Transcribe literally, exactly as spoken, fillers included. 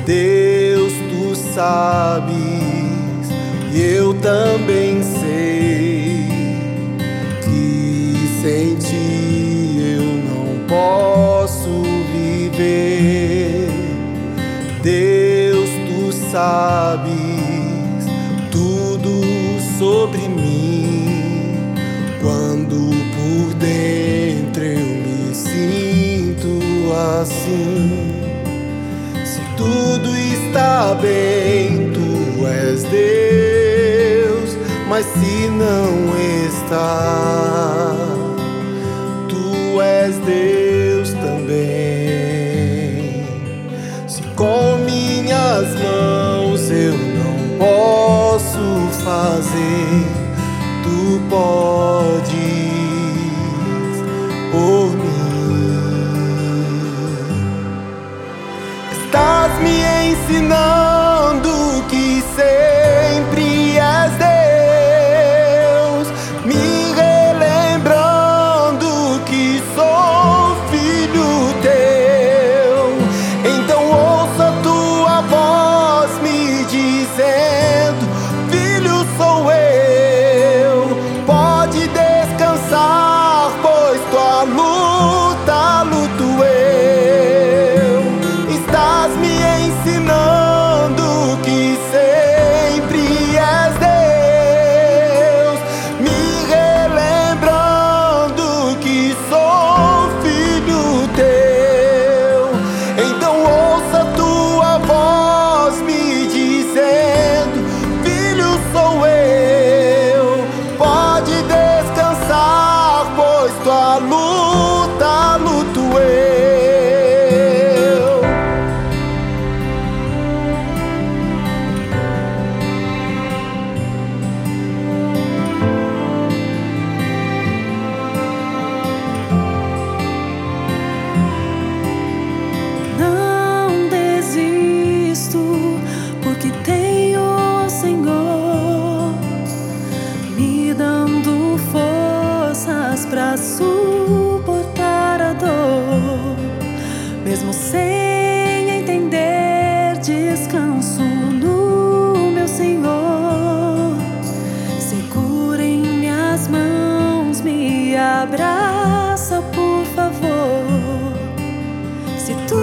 Deus, tu sabes, e eu também sei que sem ti eu não posso viver. Deus, tu sabes tudo sobre mim. Quando por dentro eu me sinto assim, se tudo está bem, tu és Deus, mas se não está, tu és Deus também. Se com minhas mãos eu não posso fazer, tu podes por mim. Estás me ensinando que sempre és Deus, me relembrando que sou filho teu. Então ouça a tua voz me dizendo: filho sou eu. Pode descansar, pois tua luta luto eu. Estás me ensinando que sempre és Deus, me relembrando que sou filho teu. Então ouça a tua voz me dizendo: filho sou eu. Pode descansar, pois tua luta luto eu. Não desisto, porque tenho o Senhor me dando forças pra suportar a dor. Mesmo sem entender, descanso no meu Senhor. Segura em minhas mãos, me abraça, por favor. Se tu